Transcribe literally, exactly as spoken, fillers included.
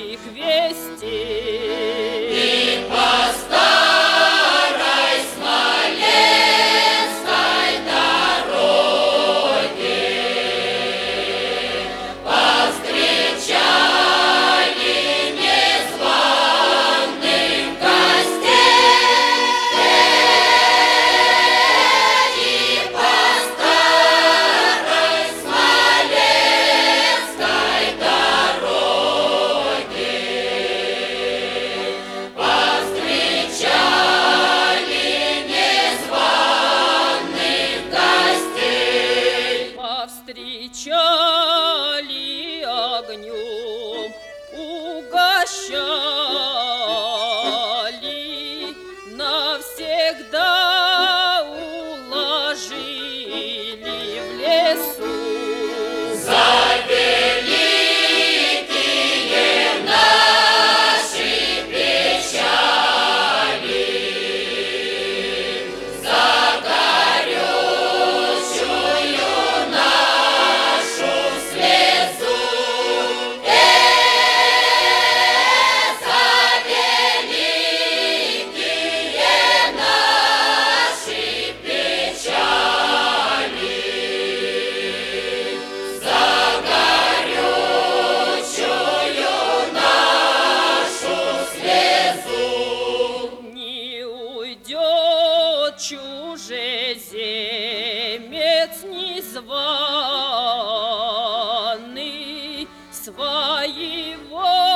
их вести. И по старой Смоленской дороге повстречали незваных гостей. И по старой Смоленской дороге повстречали незваных гостей. Повстречали огнем, угощали, навсегда уложили в лесу. За великие наши печали, за горючую нашу слезу, э, за великие наши печали, за горючую нашу слезу. Не уйдет чужеземец незваный, своего